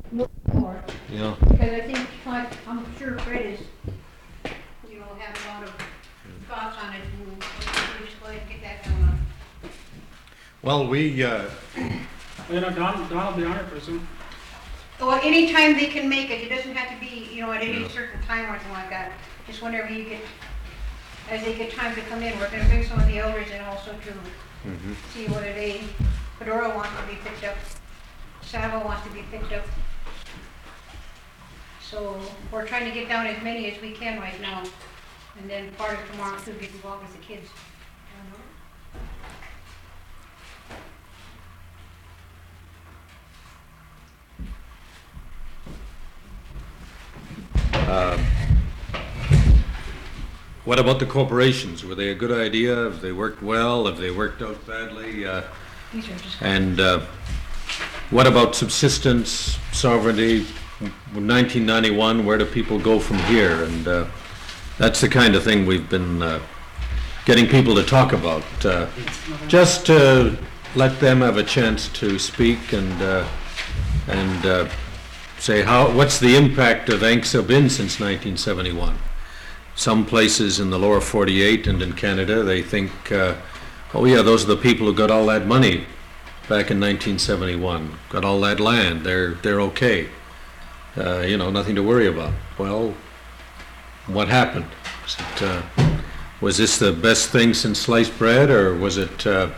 look more. Yeah. Because I think, like, I'm sure Fred is, have a lot of thoughts on it, and we just go ahead and get that done on. Well, Don will be on it pretty soon. Well, anytime they can make it, it doesn't have to be, at any certain time or anything like that. Just whenever you get, as they get time to come in, we're gonna bring some of the elders in also to see whether Fedora wants to be picked up, Savo wants to be picked up. So we're trying to get down as many as we can right now. And then part of tomorrow too, get involved with the kids. What about the corporations? Were they a good idea? Have they worked well? Have they worked out badly? These are just. And what about subsistence, sovereignty? 1991, where do people go from here? And that's the kind of thing we've been getting people to talk about. Just to let them have a chance to speak and say what's the impact of ANCSA been since 1971? Some places in the lower 48 and in Canada, they think, oh yeah, those are the people who got all that money back in 1971, got all that land, they're okay. Nothing to worry about. Well, what happened? Was this the best thing since sliced bread, or did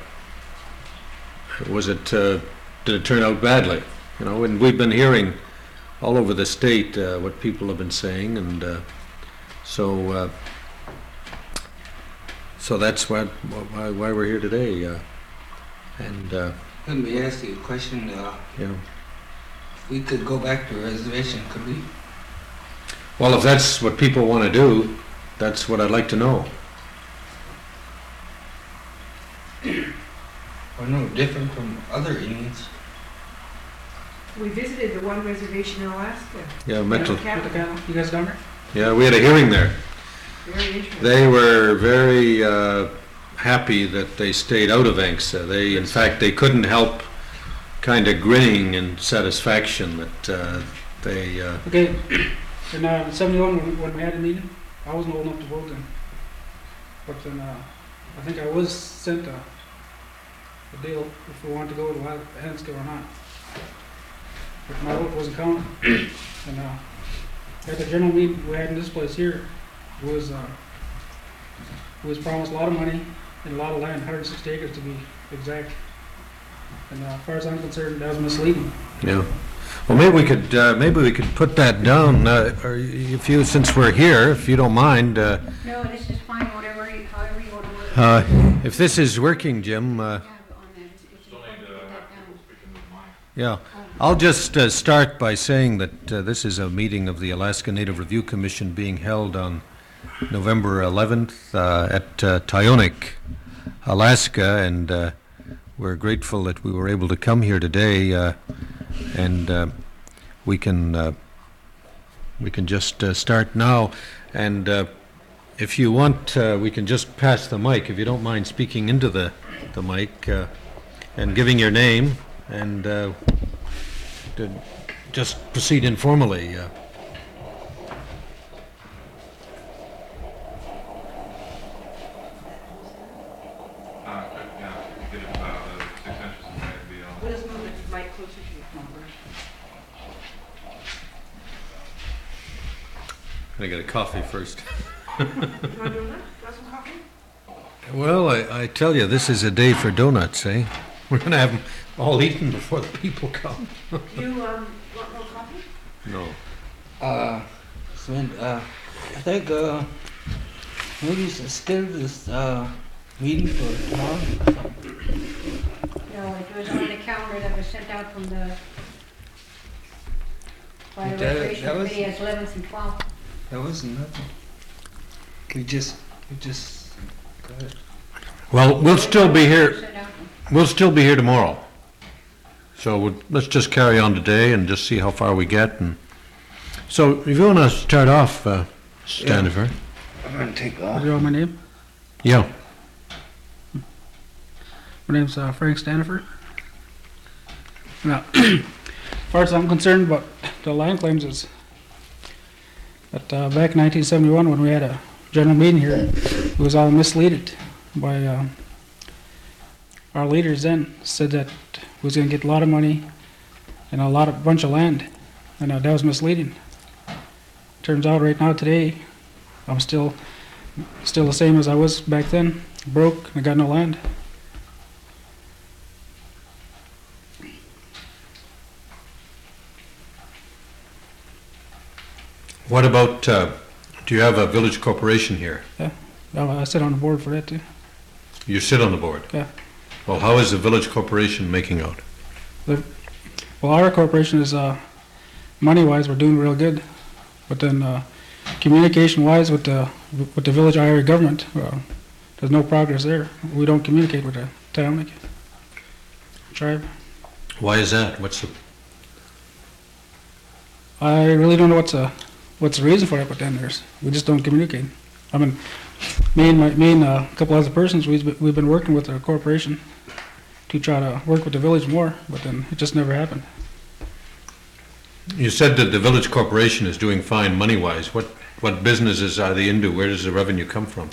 it turn out badly? And we've been hearing all over the state what people have been saying, and so that's why we're here today. Let me ask you a question. Yeah. If we could go back to a reservation, could we? Well, if that's what people want to do, that's what I'd like to know. Or no, different from other Indians? We visited the one reservation in Alaska. Yeah, You guys down there? Yeah, we had a hearing there. Very interesting. They were very happy that they stayed out of ANCSA. In fact, they couldn't help kind of grinning in satisfaction that they... Okay, in 71 when we had a meeting, I wasn't old enough to vote then. But then I think I was sent a deal if we wanted to go to ANCSA or not. But my vote wasn't counted. And at the general meeting we had in this place here, was promised a lot of money and a lot of land, 160 acres to be exact. And as far as I'm concerned, that was misleading. Yeah. Well, maybe we could put that down, or since we're here, if you don't mind. No, this is fine, however you want to work. If this is working, Jim. Yeah. I'll just start by saying that this is a meeting of the Alaska Native Review Commission being held on November 11th at Tyonek, Alaska, and we're grateful that we were able to come here today, and we can just start now. And if you want, we can just pass the mic, if you don't mind speaking into the mic and giving your name, and to just proceed informally. Let us move the mic closer to your phone. I get a coffee first. You want to do that? Want some coffee? Well, I tell you, this is a day for donuts, eh? We're going to have them all eaten before the people come. Do you want more coffee? No. Sven, I think maybe you should schedule this meeting for tomorrow or something. No, it was on the calendar that was sent out from by the That Reservation was- Committee as 11th and 12th. That wasn't nothing. We just go ahead. Well, we'll still be here. Sent out. We'll still be here tomorrow. So let's just carry on today and just see how far we get. And so, if you want to start off, Stanifer. I'm going to take Do off. you know my name? Yeah. My name's Frank Stanifer. Now, as far as I'm concerned, about the land claims is that back in 1971 when we had a general meeting here, it was all misleaded by our leaders then said that we was going to get a lot of money and a bunch of land, and that was misleading. Turns out right now today, I'm still the same as I was back then, broke, and I got no land. What about, do you have a village corporation here? I sit on the board for that too. You sit on the board? Yeah. Well, how is the village corporation making out? Well, our corporation is, money-wise, we're doing real good. But then, communication-wise with the village IRA government, there's no progress there. We don't communicate with the Tyonek tribe. Why is that? I really don't know what's the reason for it, but then we just don't communicate. I mean, me and a couple other persons, we've been working with our corporation to try to work with the village more, but then it just never happened. You said that the village corporation is doing fine money-wise. What businesses are they into? Where does the revenue come from?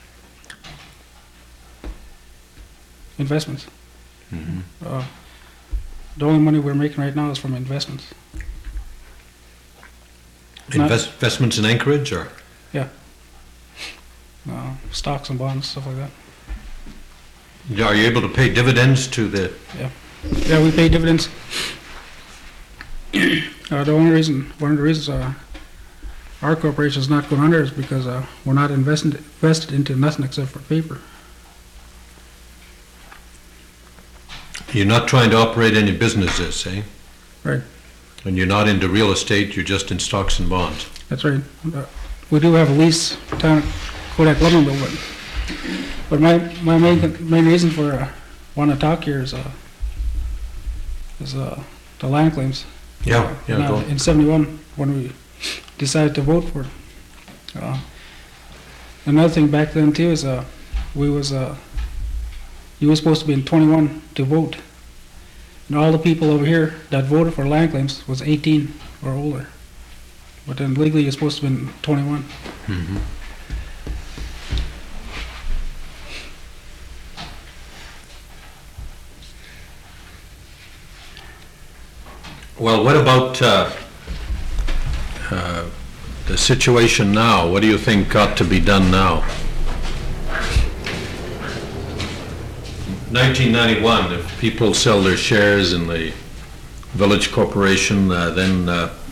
Investments. Mm-hmm. The only money we're making right now is from investments. Investments in Anchorage, or? Stocks and bonds, stuff like that. Are you able to pay dividends to the? Yeah, we pay dividends. One of the reasons our corporation is not going under is because we're not invested into nothing except for paper. You're not trying to operate any businesses, eh? Right. And you're not into real estate, you're just in stocks and bonds. That's right. We do have a lease down at Kodak Lumbermill, but my main reason for wanting to talk here is the land claims. In '71 when we decided to vote for it. Another thing back then too is you were supposed to be in 21 to vote, and all the people over here that voted for land claims was 18 or older. But then legally you're supposed to be in 21. Mm-hmm. Well, what about the situation now? What do you think ought to be done now? 1991, if people sell their shares in the village corporation, then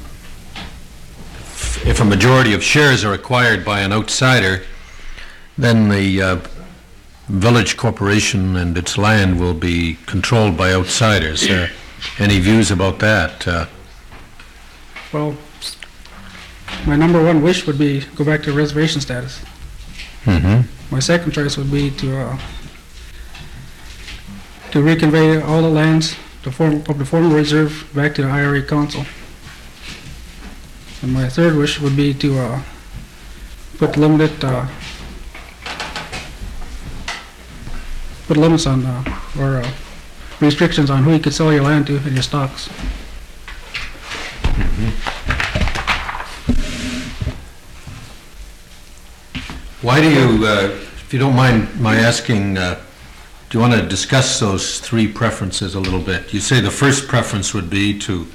if a majority of shares are acquired by an outsider, then the village corporation and its land will be controlled by outsiders. Any views about that? Well, my number one wish would be go back to reservation status. Mm-hmm. My second choice would be to reconvey all the lands of the former reserve back to the IRA council. And my third wish would be to put limits on or restrictions on who you could sell your land to and your stocks. Mm-hmm. Why do you, if you don't mind my asking, do you want to discuss those three preferences a little bit? You say the first preference would be to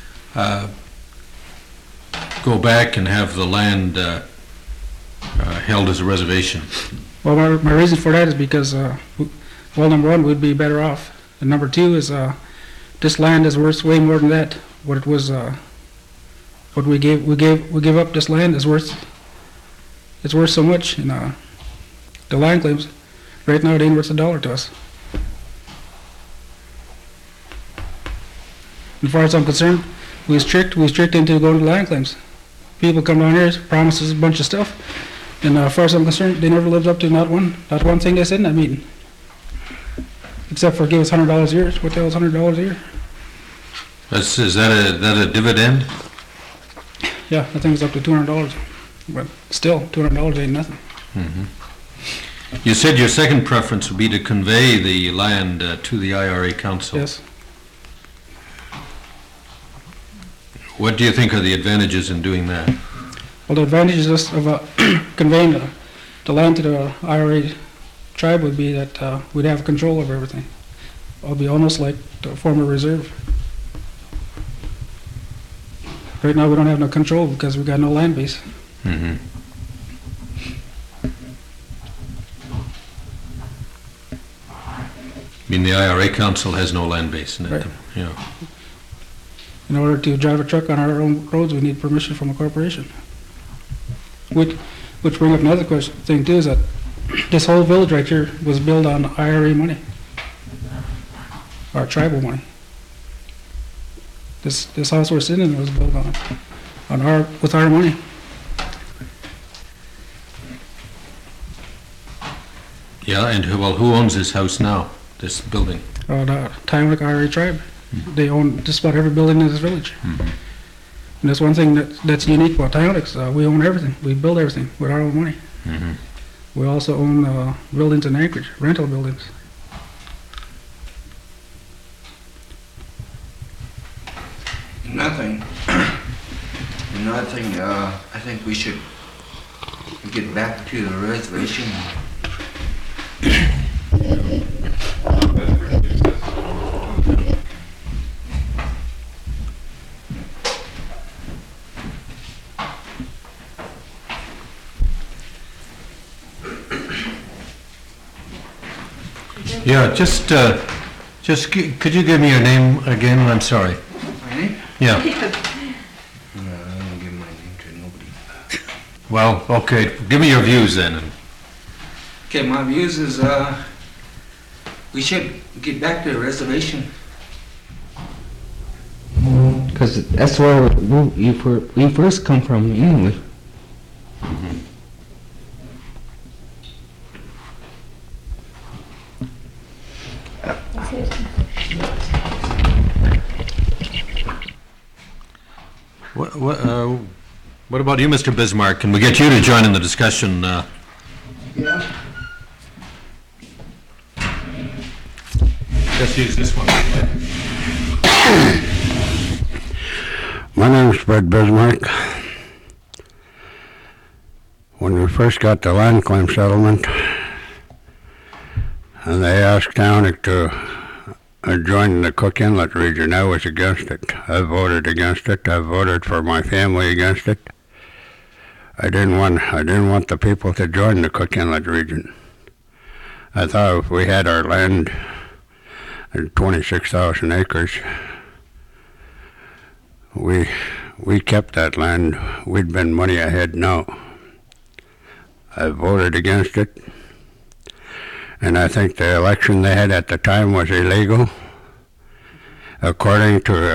go back and have the land held as a reservation. Well, my reason for that is because, well, number one, we'd be better off. And number two is this land is worth way more than that. What it was, what we give up this land is worth. It's worth so much. And the land claims, right now, it ain't worth $1 to us. As far as I'm concerned, we was tricked into going to land claims. People come down here, promise us a bunch of stuff, and as far as I'm concerned, they never lived up to not one thing they said in that meeting. Except for give us $100 a year. What the hell is $100 a year? Is that a dividend? Yeah, I think it's up to $200. But still, $200 ain't nothing. Mm-hmm. You said your second preference would be to convey the land to the IRA council. Yes. What do you think are the advantages in doing that? Well, the advantages of conveying the land to the IRA tribe would be that we'd have control over everything. It'll be almost like the former reserve. Right now, we don't have no control because we got no land base. Mm-hmm. I mean, the IRA Council has no land base in it. Right. Yeah. In order to drive a truck on our own roads, we need permission from a corporation. Which brings up another thing too, is that this whole village right here was built on IRA money, our tribal money. This house we're sitting in was built with our money. Yeah, and who owns this house now, this building? The Tyonic IRA tribe. They own just about every building in this village. Mm-hmm. And that's one thing that's unique about Tyonics. We own everything. We build everything with our own money. Mm-hmm. We also own buildings in Anchorage, rental buildings. Another thing, I think we should get back to the reservation. Yeah, could you give me your name again? I'm sorry. My name? Yeah. No, I don't give my name to nobody. Well, okay. Give me your views then. Okay, my views is we should get back to the reservation. Because that's where we first come from anyway. Mm-hmm. What about you, Mr. Bismarck? Can we get you to join in the discussion? Yeah. Just use this one. My name is Fred Bismarck. When we first got the land claim settlement, and they asked Townick to join the Cook Inlet region, I was against it. I voted against it. I voted for my family against it. I didn't want the people to join the Cook Inlet region. I thought if we had our land, 26,000 acres, we kept that land, we'd been money ahead now. I voted against it, and I think the election they had at the time was illegal. According to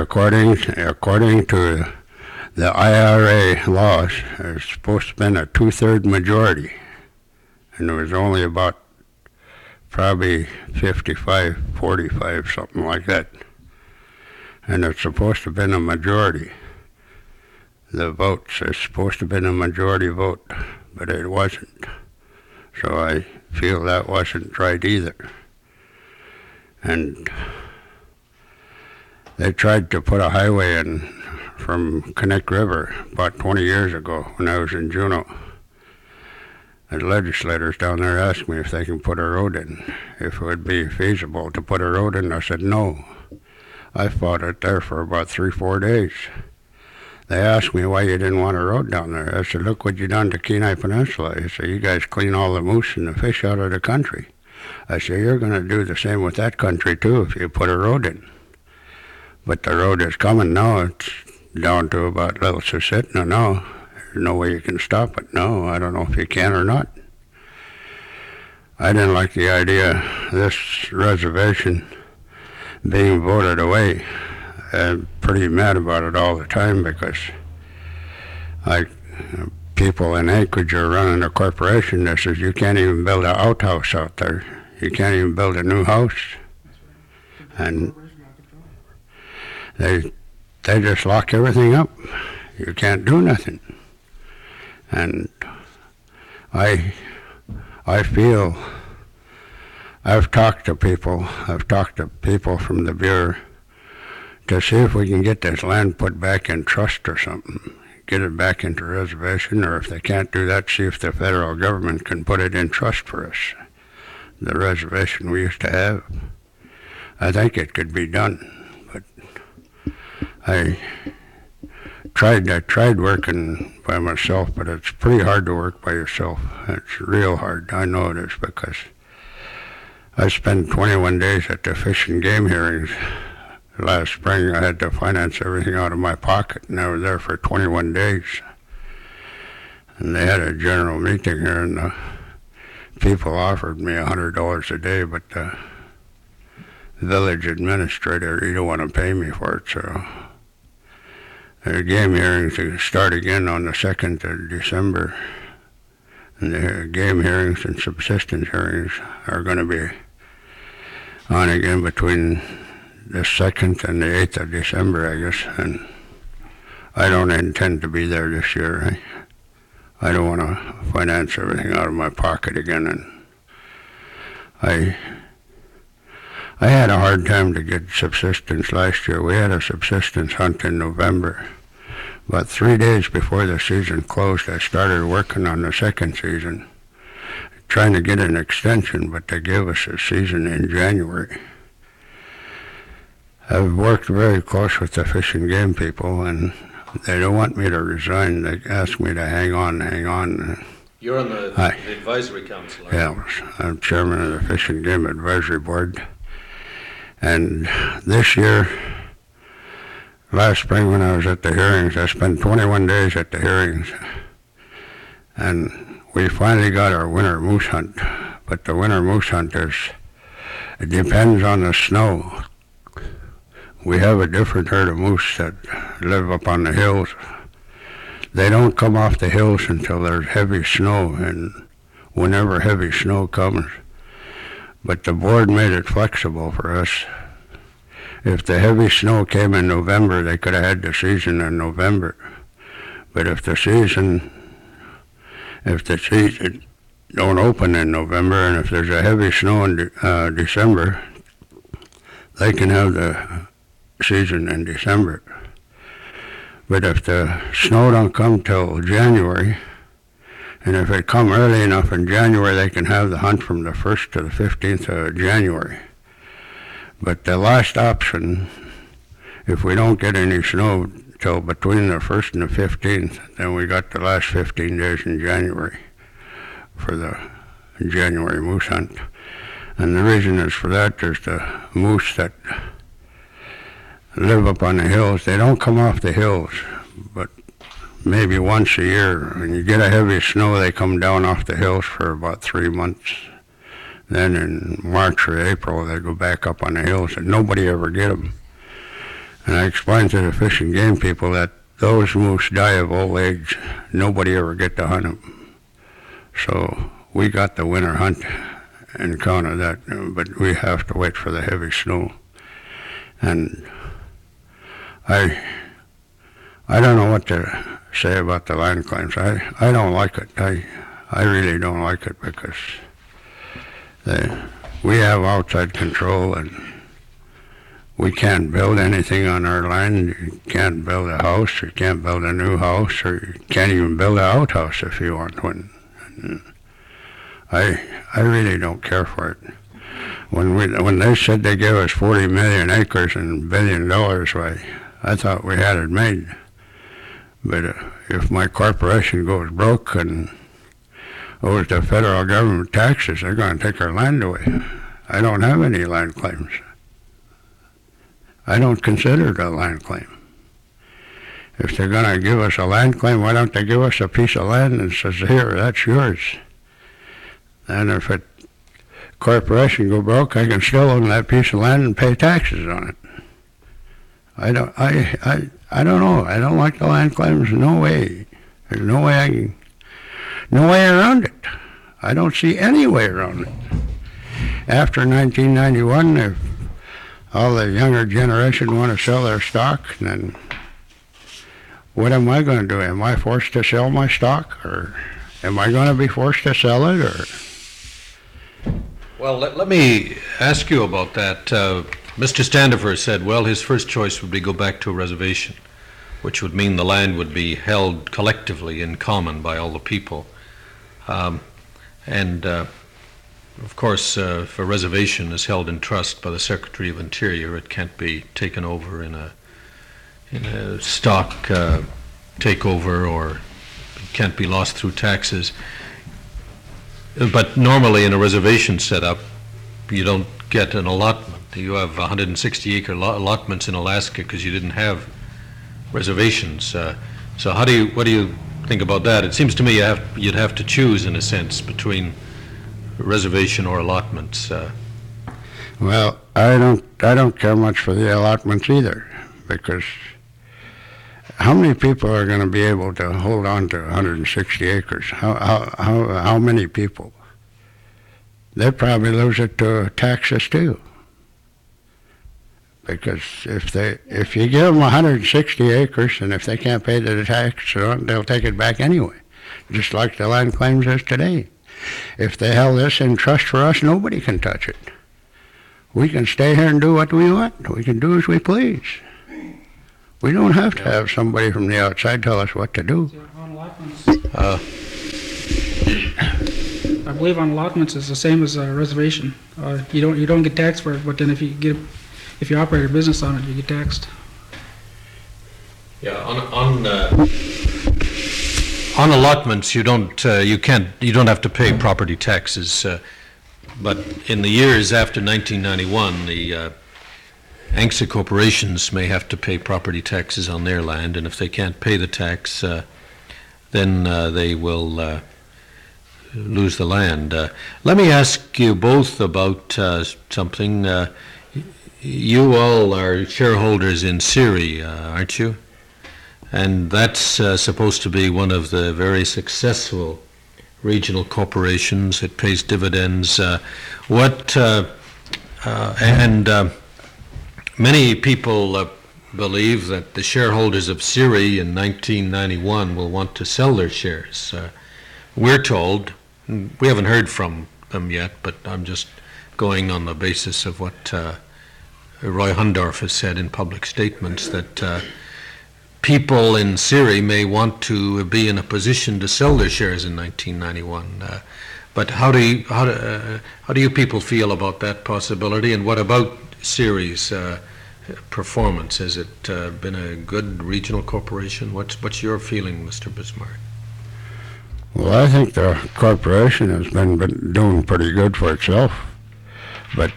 the IRA laws, there's supposed to have been a 2/3 majority, and there was only about probably 55-45, something like that. And it's supposed to have been a majority. The votes are supposed to have been a majority vote, but it wasn't. So I feel that wasn't right either. And they tried to put a highway in from Connect River about 20 years ago when I was in Juneau. The legislators down there asked me if they can put a road in, if it would be feasible to put a road in. I said no. I fought it there for about 3-4 days. They asked me why you didn't want a road down there. I said, look what you done to Kenai Peninsula. I said, you guys clean all the moose and the fish out of the country. I said, you're going to do the same with that country too if you put a road in. But the road is coming now. It's down to about Little Susitna now. There's no way you can stop it. No, I don't know if you can or not. I didn't like the idea of this reservation being voted away. I'm pretty mad about it all the time because people in Anchorage are running a corporation that says you can't even build an outhouse out there. You can't even build a new house. And they just lock everything up. You can't do nothing. And I feel I've talked to people from the Bureau to see if we can get this land put back in trust or something. Get it back into reservation, or if they can't do that, see if the federal government can put it in trust for us. The reservation we used to have. I think it could be done, but I tried working by myself, but it's pretty hard to work by yourself. It's real hard. I know it is, because I spent 21 days at the Fish and Game hearings last spring. I had to finance everything out of my pocket, and I was there for 21 days. And they had a general meeting here, and the people offered me $100 a day, but the village administrator, he don't want to pay me for it, so the game hearings start again on the 2nd of December. And the game hearings and subsistence hearings are going to be on again between the 2nd and the 8th of December, I guess. And I don't intend to be there this year. I don't want to finance everything out of my pocket again. And I had a hard time to get subsistence last year. We had a subsistence hunt in November. About 3 days before the season closed, I started working on the second season, trying to get an extension, but they gave us a season in January. I've worked very close with the Fish and Game people, and they don't want me to resign. They ask me to hang on. You're on the advisory council, aren't you? Yeah, I'm chairman of the Fish and Game Advisory Board. And this year, last spring when I was at the hearings, I spent 21 days at the hearings. And we finally got our winter moose hunt. But the winter moose hunt it depends on the snow. We have a different herd of moose that live up on the hills. They don't come off the hills until there's heavy snow, and whenever heavy snow comes. But the board made it flexible for us. If the heavy snow came in November, they could have had the season in November. But if the season don't open in November, and if there's a heavy snow in December, they can have the season in December. But if the snow don't come till January, and if it come early enough in January, they can have the hunt from the 1st to the 15th of January. But the last option, if we don't get any snow till between the 1st and the 15th, then we got the last 15 days in January for the January moose hunt. And the reason is for that, there's the moose that live up on the hills. They don't come off the hills, but maybe once a year. When you get a heavy snow, they come down off the hills for about 3 months. Then in March or April, they go back up on the hills, and nobody ever get them. And I explained to the Fish and Game people that those moose die of old age. Nobody ever get to hunt them. So we got the winter hunt in account of that, but we have to wait for the heavy snow. And I don't know what to say about the land claims. I don't like it. I really don't like it, because we have outside control, and we can't build anything on our land. You can't build a house, you can't build a new house, or you can't even build an outhouse if you want one. I really don't care for it. When they said they gave us 40 million acres and $1 billion, why, I thought we had it made. But if my corporation goes broke and owes the federal government taxes, they're going to take our land away. I don't have any land claims. I don't consider it a land claim. If they're going to give us a land claim, why don't they give us a piece of land and says, here, that's yours. And if a corporation go broke, I can still own that piece of land and pay taxes on it. I don't know. I don't like the land claims. No way. There's no way no way around it. I don't see any way around it. After 1991, if all the younger generation want to sell their stock, then what am I going to do? Am I forced to sell my stock, or am I going to be forced to sell it, or? Well, let me ask you about that. Mr. Standifer said, well, his first choice would be go back to a reservation, which would mean the land would be held collectively in common by all the people. Of course, if a reservation is held in trust by the Secretary of Interior, it can't be taken over in a stock takeover, or it can't be lost through taxes. But normally in a reservation setup, you don't get an allotment. You have 160-acre allotments in Alaska because you didn't have reservations. So what do you think about that? It seems to me you'd have to choose, in a sense, between reservation or allotments. Well, I don't care much for the allotments either, because how many people are going to be able to hold on to 160 acres? How many people? They'd probably lose it to taxes too. Because if you give them 160 acres, and if they can't pay the tax on it, they'll take it back anyway, just like the land claims is today. If they held this in trust for us, nobody can touch it. We can stay here and do what we want. We can do as we please. We don't have to have somebody from the outside tell us what to do. On allotments, I believe on allotments it's the same as a reservation. You don't get taxed for it, but then if you operate a business on it, you get taxed. Yeah, on allotments, you don't have to pay property taxes. But in the years after 1991, the ANCSA corporations may have to pay property taxes on their land, and if they can't pay the tax, then they will lose the land. Let me ask you both about something. You all are shareholders in CIRI, aren't you? And that's supposed to be one of the very successful regional corporations. It pays dividends. Many people believe that the shareholders of CIRI in 1991 will want to sell their shares. We're told, we haven't heard from them yet, but I'm just going on the basis of what Roy Hundorf has said in public statements, that people in CIRI may want to be in a position to sell their shares in 1991. But how do you people feel about that possibility, and what about CIRI's performance? Has it been a good regional corporation? What's your feeling, Mr. Bismarck? Well, I think the corporation has been doing pretty good for itself. But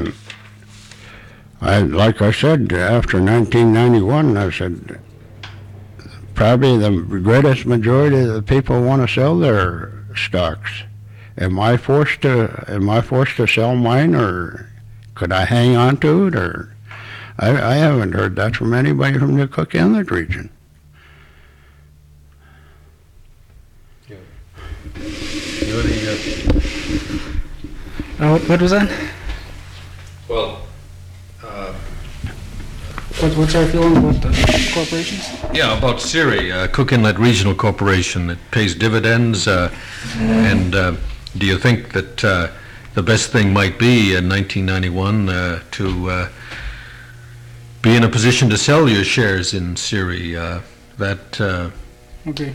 like I said, after 1991, I said probably the greatest majority of the people want to sell their stocks. Am I forced to sell mine, or could I hang on to it? Or I haven't heard that from anybody from the Cook Inlet region. What was that? Well, What's our feeling about the corporations? yeah, about CIRI, Cook Inlet Regional Corporation. It pays dividends, and do you think that the best thing might be in 1991 to be in a position to sell your shares in CIRI? Okay,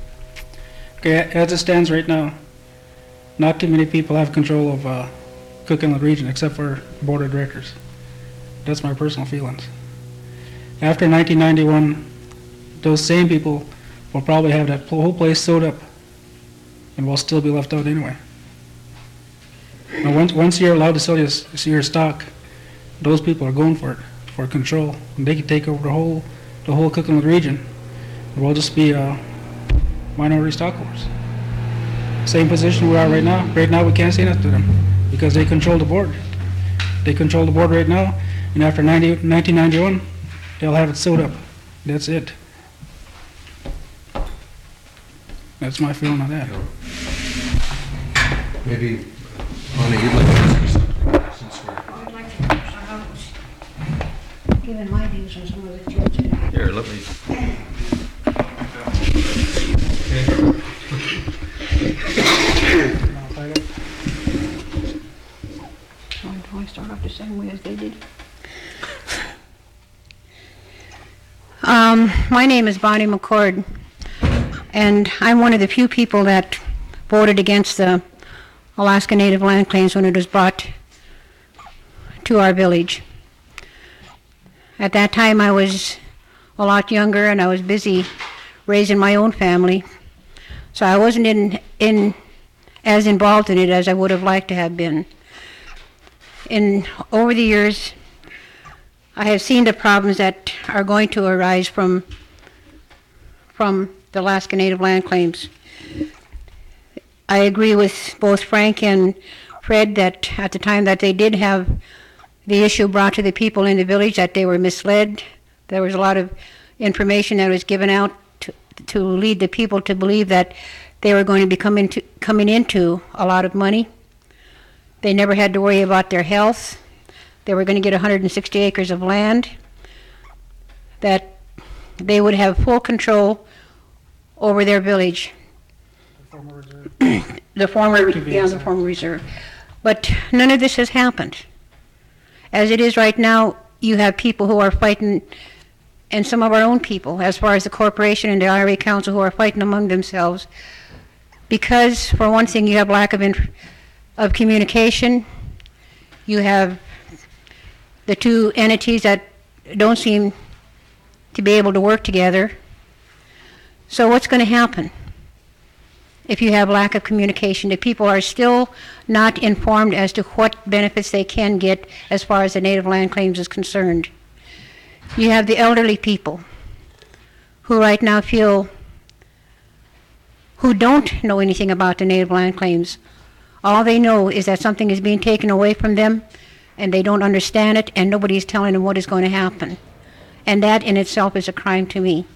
as it stands right now, not too many people have control of Cook Inlet region except for the board of directors. That's my personal feelings. After 1991, those same people will probably have that whole place sewed up and will still be left out anyway. Now, once you're allowed to sell your stock, those people are going for it, for control. And they can take over the whole Cook Inlet region. We'll just be minority stockholders. Same position we are right now. Right now we can't say nothing to them because they control the board. They control the board right now, and after 1991, they'll have it sewed up. That's it. That's my feeling on that. Maybe, Bonnie, you'd like to ask something, since we're... I'd like to know somehow, given my views on some of the things. Here, let me... Do I start off the same way as they did? My name is Bonnie McCord, and I'm one of the few people that voted against the Alaska Native land claims when it was brought to our village. At that time, I was a lot younger, and I was busy raising my own family, so I wasn't as involved in it as I would have liked to have been. Over the years, I have seen the problems that are going to arise from the Alaska Native land claims. I agree with both Frank and Fred that at the time that they did have the issue brought to the people in the village, that they were misled. There was a lot of information that was given out to lead the people to believe that they were going to be coming into a lot of money. They never had to worry about their health. They were going to get 160 acres of land, that they would have full control over their village. The former reserve. But none of this has happened. As it is right now, you have people who are fighting, and some of our own people, as far as the corporation and the IRA Council, who are fighting among themselves, because, for one thing, you have lack of communication. You have the two entities that don't seem to be able to work together. So what's going to happen if you have lack of communication? The people are still not informed as to what benefits they can get as far as the native land claims is concerned. You have the elderly people who right now who don't know anything about the native land claims. All they know is that something is being taken away from them, and they don't understand it, and nobody's telling them what is going to happen. And that in itself is a crime to me.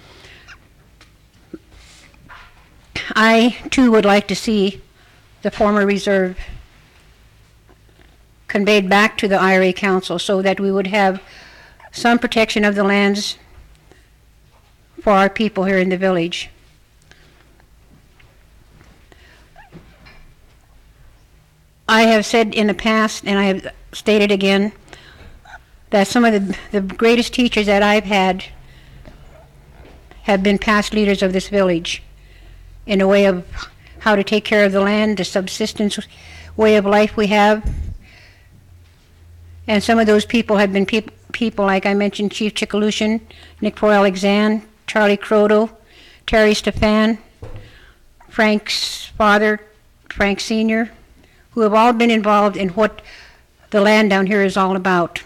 I, too, would like to see the former reserve conveyed back to the IRA Council so that we would have some protection of the lands for our people here in the village. I have said in the past, and I have stated again, that some of the greatest teachers that I've had have been past leaders of this village in a way of how to take care of the land, the subsistence way of life we have. And some of those people have been people like I mentioned, Chief Chikalushin, Nick Poy-Alexan, Charlie Croto, Terry Stefan, Frank's father, Frank Sr., who have all been involved in what the land down here is all about.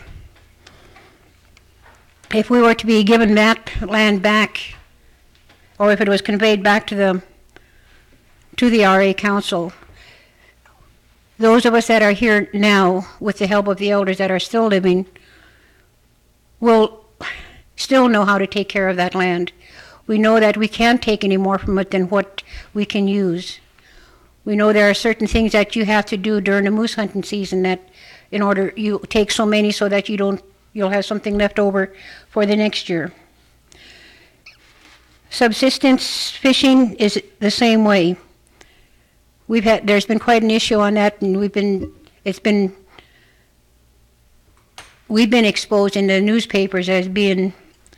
If we were to be given that land back, or if it was conveyed back to the RA Council, those of us that are here now, with the help of the elders that are still living, will still know how to take care of that land. We know that we can't take any more from it than what we can use. We know there are certain things that you have to do during the moose hunting season, that in order you take so many so that you'll have something left over for the next year. Subsistence fishing is the same way. There's been quite an issue on that, and we've been exposed in the newspapers as being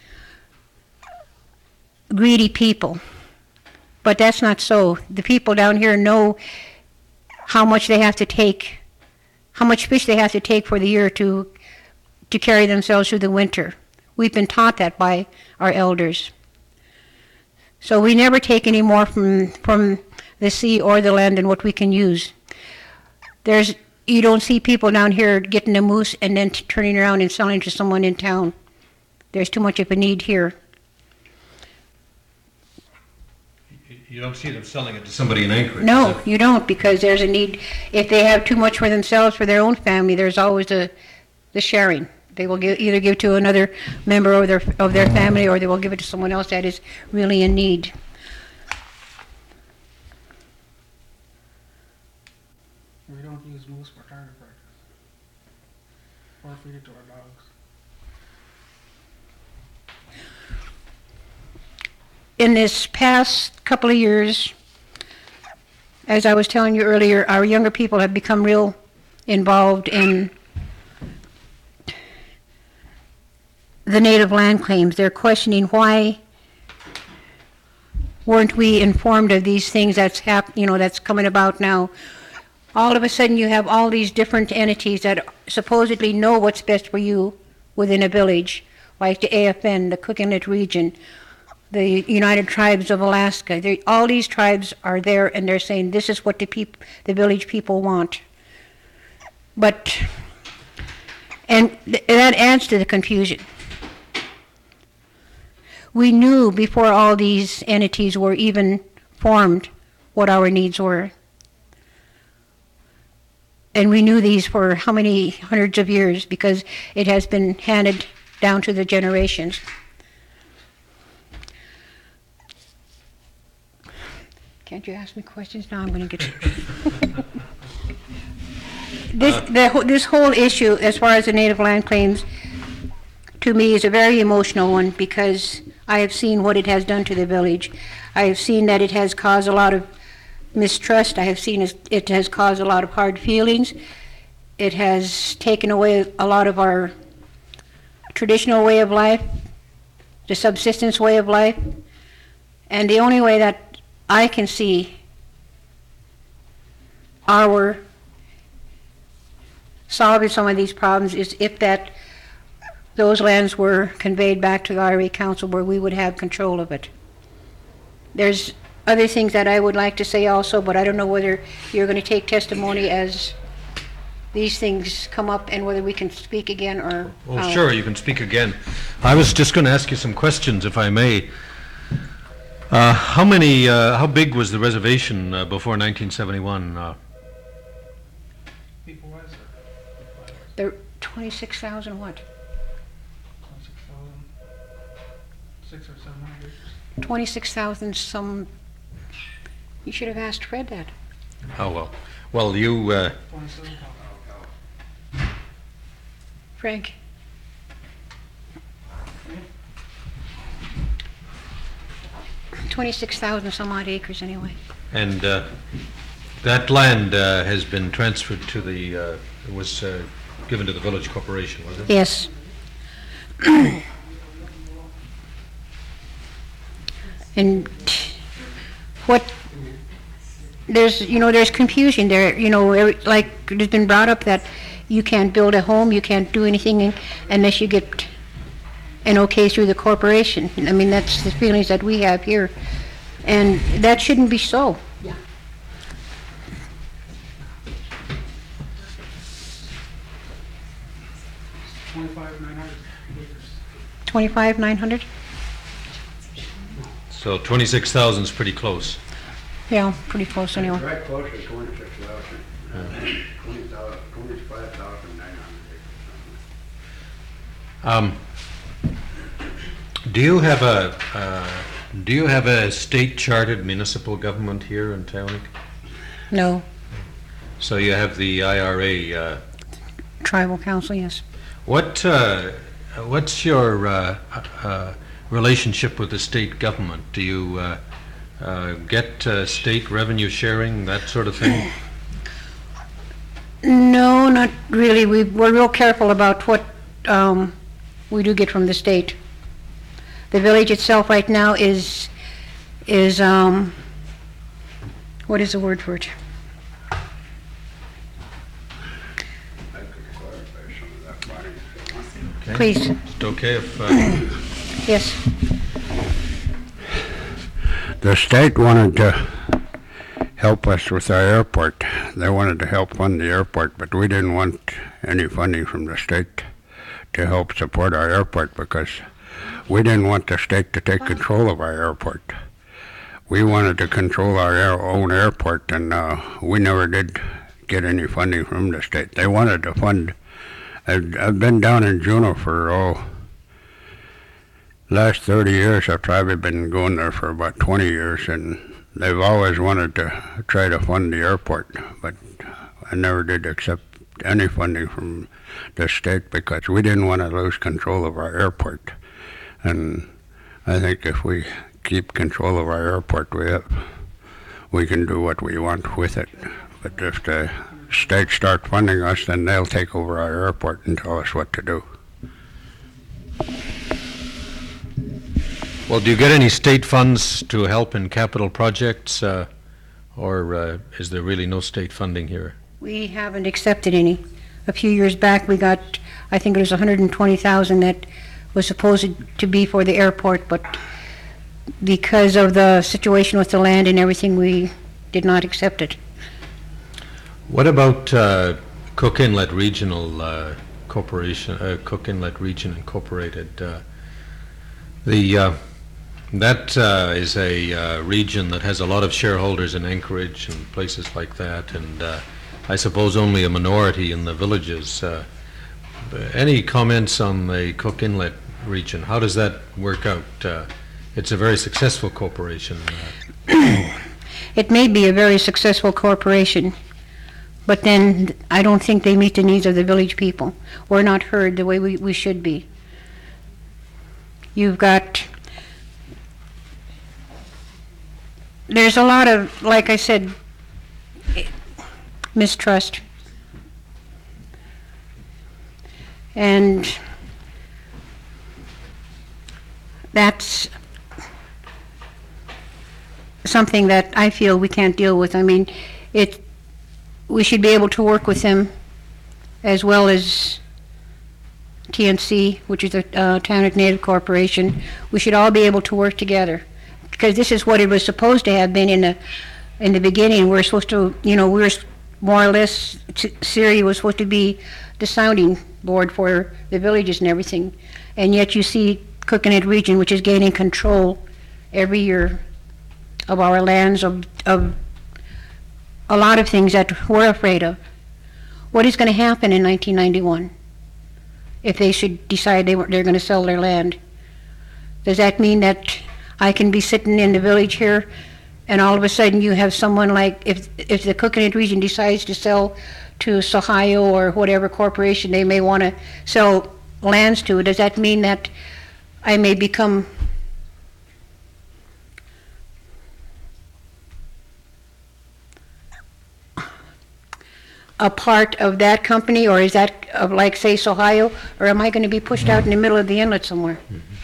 greedy people. But that's not so. The people down here know how much they have to take, how much fish they have to take for the year to carry themselves through the winter. We've been taught that by our elders. So we never take any more from the sea or the land than what we can use. You don't see people down here getting a moose and then turning around and selling to someone in town. There's too much of a need here. You don't see them selling it to somebody in Anchorage? No, you don't, because there's a need. If they have too much for themselves, for their own family, there's always the sharing. They will either give to another member of their family, or they will give it to someone else that is really in need. We don't use moose for target practice, or feed it to our dogs. In this past couple of years, as I was telling you earlier, our younger people have become real involved in the native land claims. They're questioning why weren't we informed of these things that's that's coming about now. All of a sudden you have all these different entities that supposedly know what's best for you within a village, like the AFN, the Cook Inlet region, the United Tribes of Alaska. All these tribes are there and they're saying this is what the village people want. But, that adds to the confusion. We knew before all these entities were even formed what our needs were. And we knew these for how many hundreds of years because it has been handed down to the generations. Can't you ask me questions? Now I'm going to get this whole issue as far as the native land claims to me is a very emotional one because I have seen what it has done to the village. I have seen that it has caused a lot of mistrust. I have seen it has caused a lot of hard feelings. It has taken away a lot of our traditional way of life, the subsistence way of life. And the only way that I can see our solving some of these problems is if those lands were conveyed back to the IRA Council where we would have control of it. There's other things that I would like to say also, but I don't know whether you're going to take testimony as these things come up and whether we can speak again or... Well, sure, you can speak again. I was just going to ask you some questions, if I may. How big was the reservation before 1971? People was There 26,000 what? 600 or 700. 26,000 some... You should have asked Fred that. Oh, well. Well, you... 27,000. Frank? $26,000 some odd acres anyway. And that land has been transferred to the... was given to the village corporation, was it? Yes. And there's confusion there, like it's been brought up that you can't build a home, you can't do anything unless you get an okay through the corporation. I mean, that's the feelings that we have here. And that shouldn't be so. Yeah. $25,900? So 26,000 is pretty close. Yeah, pretty close anyway. Right close to 26,000. 25,900 acres. Do you have a state chartered municipal government here in Taonik? No. So you have the IRA. Tribal council, yes. What's your relationship with the state government? Do you get state revenue sharing, that sort of thing? No, not really. We're real careful about what we do get from the state. The village itself right now is what is the word for it? Okay. Please. Is it okay if... Yes. The state wanted to help us with our airport. They wanted to help fund the airport, but we didn't want any funding from the state to help support our airport because we didn't want the state to take control of our airport. We wanted to control our own airport, and we never did get any funding from the state. They wanted to fund. I've been down in Juneau for last 30 years. I've probably been going there for about 20 years, and they've always wanted to try to fund the airport, but I never did accept any funding from the state because we didn't want to lose control of our airport. And I think if we keep control of our airport, we can do what we want with it. But if the state start funding us, then they'll take over our airport and tell us what to do. Well, do you get any state funds to help in capital projects, or is there really no state funding here? We haven't accepted any. A few years back, we got, I think it was 120,000 that was supposed to be for the airport, but because of the situation with the land and everything, we did not accept it. What about Cook Inlet Regional Corporation, Cook Inlet Region Incorporated? That is a region that has a lot of shareholders in Anchorage and places like that, and I suppose only a minority in the villages. Any comments on the Cook Inlet region? How does that work out? It's a very successful corporation. It may be a very successful corporation, but then I don't think they meet the needs of the village people. We're not heard the way we should be. You've got, there's a lot of, like I said, mistrust. And that's something that I feel we can't deal with. I mean, we should be able to work with them as well as TNC, which is a Tanook Native Corporation. We should all be able to work together, because this is what it was supposed to have been in the beginning. We're supposed to, we were more or less, Syria was supposed to be the sounding board for the villages and everything, and yet you see Cook Inlet Region, which is gaining control every year of our lands, of a lot of things that we're afraid of. What is going to happen in 1991 if they should decide they're going to sell their land? Does that mean that I can be sitting in the village here and all of a sudden you have someone like, if the Cook Inlet Region decides to sell to Sohio or whatever corporation they may want to sell lands to, does that mean that I may become a part of that company, or is that of, like, say, Sohio, or am I going to be pushed out in the middle of the inlet somewhere?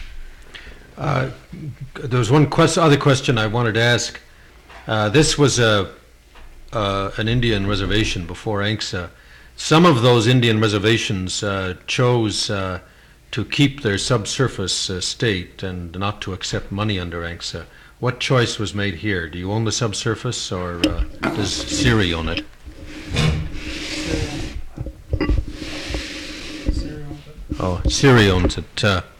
There was one other question I wanted to ask. This was an Indian reservation before ANCSA. Some of those Indian reservations chose to keep their subsurface state and not to accept money under ANCSA. What choice was made here? Do you own the subsurface, or does Siri own it? Oh, Siri owns it.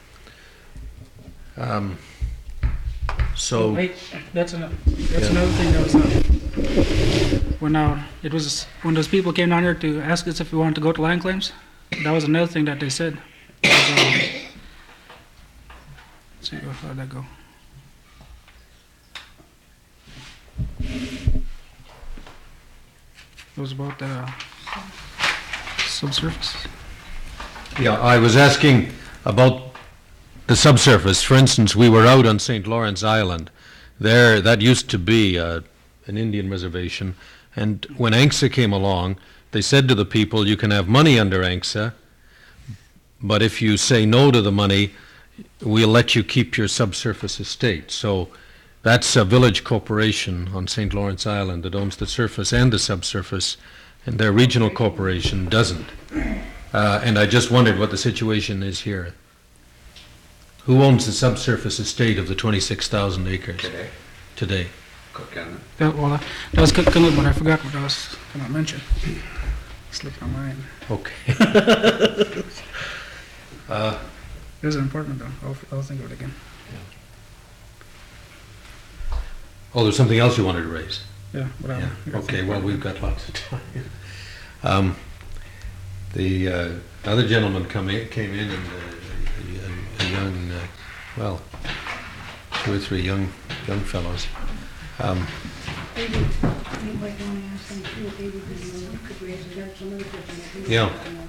So Wait, that's another thing that was when those people came down here to ask us if we wanted to go to land claims. That was another thing that they said. Let's see, how did that go? It was about the subsurface. yeah, I was asking about the subsurface. For instance, we were out on St. Lawrence Island. There, that used to be an Indian reservation, and when ANCSA came along, they said to the people, you can have money under ANCSA, but if you say no to the money, we'll let you keep your subsurface estate. So that's a village corporation on St. Lawrence Island that owns the surface and the subsurface, and their regional corporation doesn't. And I just wondered what the situation is here. Who owns the subsurface estate of the 26,000 acres? Today. Cook Inlet. That was Cook Inlet, but I forgot what I was going to mention. Slipped my mind. Okay. It was important though. I'll think of it again. Oh, there's something else you wanted to raise? Yeah, whatever. Yeah. Okay, well, we've got lots of time. The other gentleman came in, and a young, well, 2 or 3 young fellows. Yeah.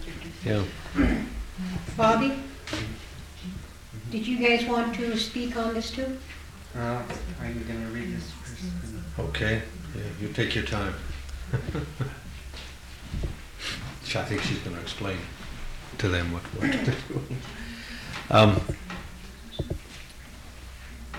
Bobby, did you guys want to speak on this too? I'm gonna read this first. Okay, yeah, you take your time. I think she's going to explain to them what to do.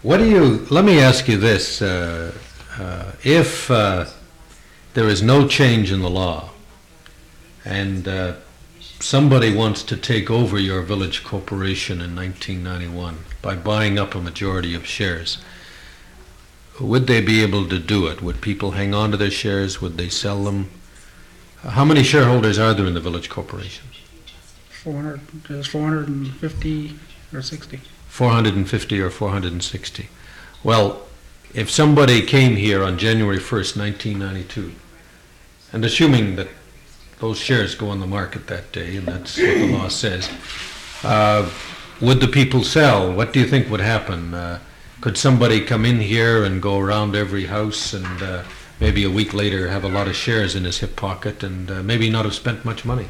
let me ask you this, if there is no change in the law, and somebody wants to take over your village corporation in 1991 by buying up a majority of shares, would they be able to do it? Would people hang on to their shares? Would they sell them? How many shareholders are there in the village corporation? 400, there's 450 or 60. 450 or 460. Well, if somebody came here on January 1st, 1992, and assuming that those shares go on the market that day, and that's what the law says, would the people sell? What do you think would happen? Could somebody come in here and go around every house and maybe a week later have a lot of shares in his hip pocket and maybe not have spent much money?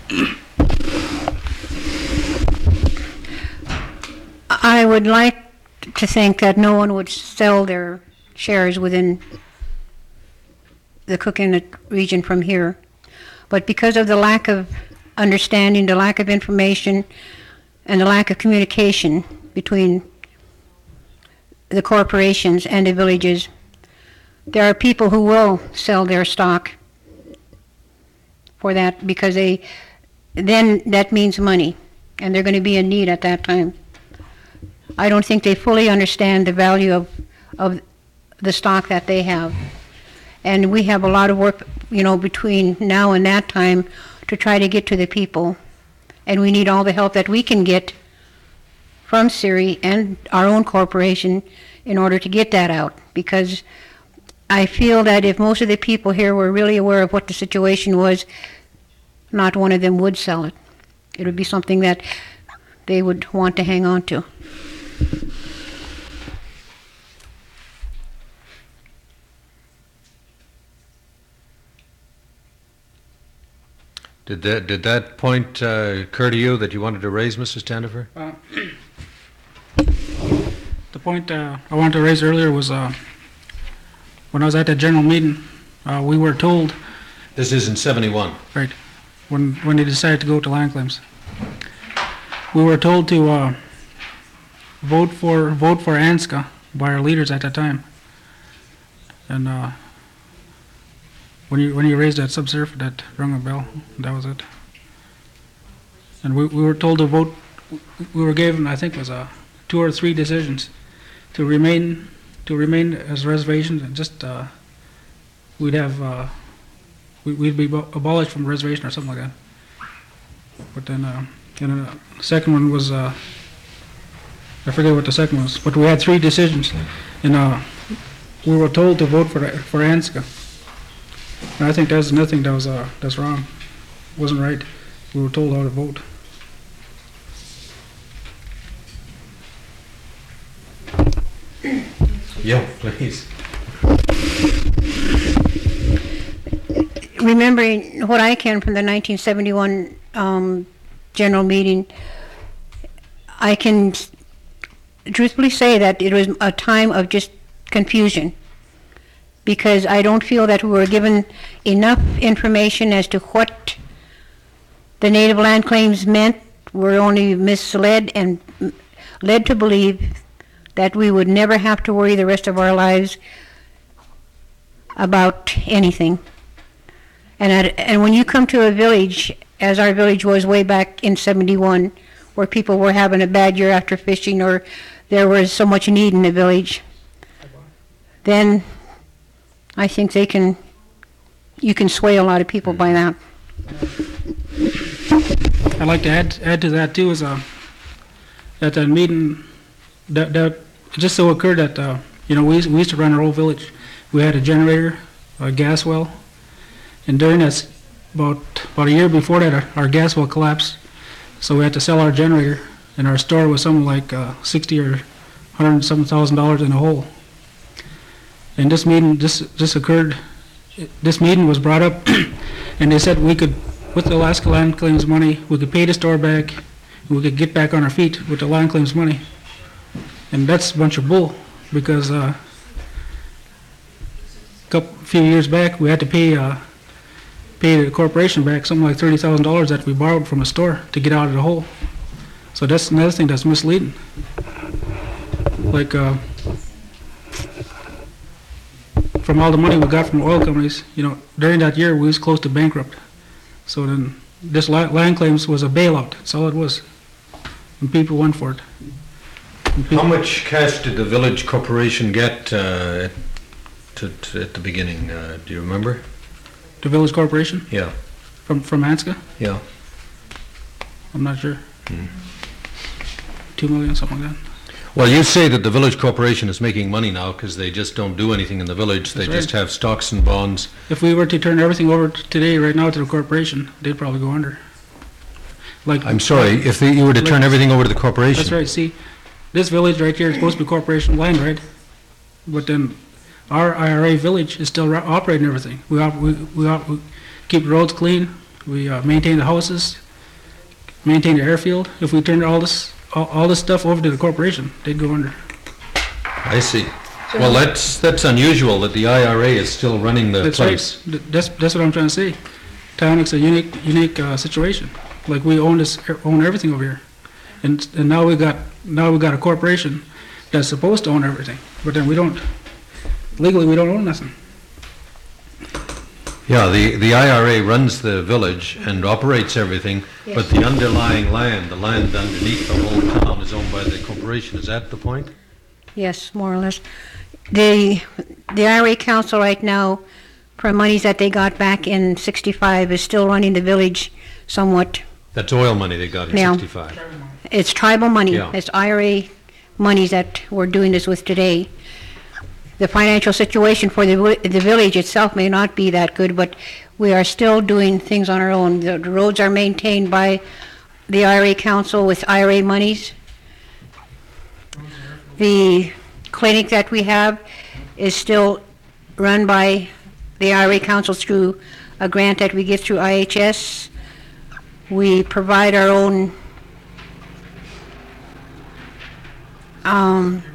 I would like to think that no one would sell their shares within the Cook Inlet region from here. But because of the lack of understanding, the lack of information, and the lack of communication between the corporations and the villages, there are people who will sell their stock for that, because then that means money, and they're going to be in need at that time. I don't think they fully understand the value of the stock that they have. And we have a lot of work, between now and that time to try to get to the people. And we need all the help that we can get from CIRI and our own corporation in order to get that out. Because I feel that if most of the people here were really aware of what the situation was, not one of them would sell it. It would be something that they would want to hang on to. Did that point occur to you that you wanted to raise, Mrs. Standifer? The point I wanted to raise earlier was when I was at the general meeting, we were told, This is in 71. right, when they decided to go to land claims, we were told to vote for ANSCA by our leaders at that time. And when you raised that subsurf, that rung a bell. That was it. And we were told to vote. We were given, I think, it was 2 or 3 decisions to remain as reservations, and just we'd be abolished from reservation or something like that. But then the second one was I forget what the second was, but we had 3 decisions, and we were told to vote for ANSCA. And I think that's nothing that's wrong. Wasn't right. We were told how to vote. Yeah, please. Remembering what I can from the 1971 general meeting, I can truthfully say that it was a time of just confusion, because I don't feel that we were given enough information as to what the native land claims meant. We're only misled and led to believe that we would never have to worry the rest of our lives about anything. And when you come to a village, as our village was way back in 71, where people were having a bad year after fishing, or there was so much need in the village, then I think you can sway a lot of people by that. I'd like to add to that too is at that meeting that it just so occurred that we used to run our whole village. We had a generator, a gas well, and during that about a year before that our gas well collapsed, so we had to sell our generator, and our store was something like $60,000 or $107,000 in a hole. And this meeting just occurred. This meeting was brought up, and they said we could, with the Alaska Land Claims money, we could pay the store back, and we could get back on our feet with the land claims money. And that's a bunch of bull, because a few years back we had to pay the corporation back something like $30,000 that we borrowed from a store to get out of the hole. So that's another thing that's misleading. Like from all the money we got from oil companies, during that year, we was close to bankrupt. So then, this land claims was a bailout, that's all it was. And people went for it. And How people- much cash did the village corporation get at the beginning? Do you remember? The village corporation Yeah, from Hanska, yeah. I'm not sure. 2 million, something like that. Well, you say that the village corporation is making money now because they just don't do anything in the village. They That's just have stocks and bonds. If we were to turn everything over today, right now, to the corporation, they'd probably go under. Like, I'm sorry, if you were to turn everything over to the corporation. that's right, see, this village right here is supposed to be corporation land, right? But then, our IRA village is still operating everything. We keep roads clean, we maintain the houses, maintain the airfield. If we turned all this stuff over to the corporation, they'd go under. I see. Well, that's unusual that the IRA is still running the That's place. right. That's what I'm trying to say. Tyonik's a unique situation. Like, we own everything over here, and now we got a corporation that's supposed to own everything, but then we don't. Legally, we don't own nothing. Yeah, the IRA runs the village and operates everything, but the underlying land, the land underneath the whole town is owned by the corporation. Is that the point? Yes, more or less. The IRA council right now, for monies that they got back in 65, is still running the village somewhat. That's oil money they got in Yeah. 65. It's tribal money. Yeah. It's IRA monies that we're doing this with today. The financial situation for the village itself may not be that good, but we are still doing things on our own. The roads are maintained by the IRA council with IRA monies. The clinic that we have is still run by the IRA council through a grant that we get through IHS. We provide our own